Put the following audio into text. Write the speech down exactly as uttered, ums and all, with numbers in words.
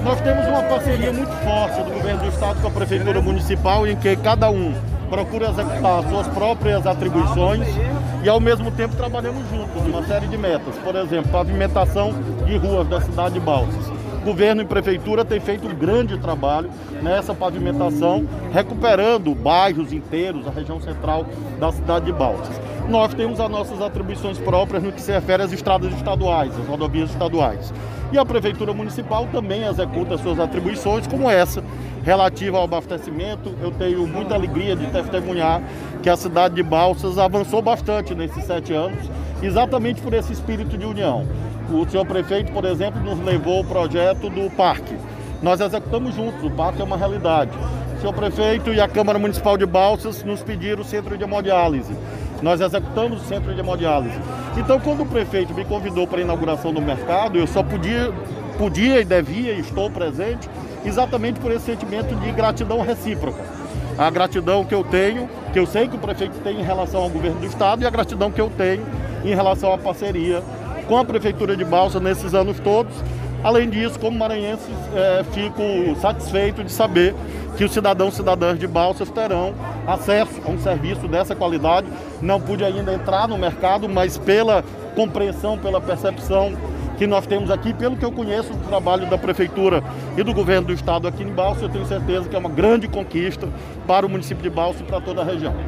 Nós temos uma parceria muito forte do governo do estado com a prefeitura municipal, em que cada um procura executar suas próprias atribuições e ao mesmo tempo trabalhamos juntos uma série de metas. Por exemplo, pavimentação de ruas da cidade de Balsas. Governo e prefeitura têm feito um grande trabalho nessa pavimentação, recuperando bairros inteiros, a região central da cidade de Balsas. Nós temos as nossas atribuições próprias no que se refere às estradas estaduais, às rodovias estaduais. E a prefeitura municipal também executa suas atribuições, como essa, relativa ao abastecimento. Eu tenho muita alegria de testemunhar que a cidade de Balsas avançou bastante nesses sete anos, exatamente por esse espírito de união. O senhor prefeito, por exemplo, nos levou o projeto do parque. Nós executamos juntos, o parque é uma realidade. O senhor prefeito e a Câmara Municipal de Balsas nos pediram o centro de hemodiálise. Nós executamos o centro de hemodiálise. Então, quando o prefeito me convidou para a inauguração do mercado, eu só podia, podia e devia e estou presente exatamente por esse sentimento de gratidão recíproca. A gratidão que eu tenho, que eu sei que o prefeito tem em relação ao governo do estado, e a gratidão que eu tenho em relação à parceria com a prefeitura de Balsas nesses anos todos. Além disso, como maranhense, é, fico satisfeito de saber que os cidadãos e cidadãs de Balsas terão acesso a um serviço dessa qualidade. Não pude ainda entrar no mercado, mas pela compreensão, pela percepção que nós temos aqui, pelo que eu conheço do trabalho da prefeitura e do governo do estado aqui em Balsas, eu tenho certeza que é uma grande conquista para o município de Balsas e para toda a região.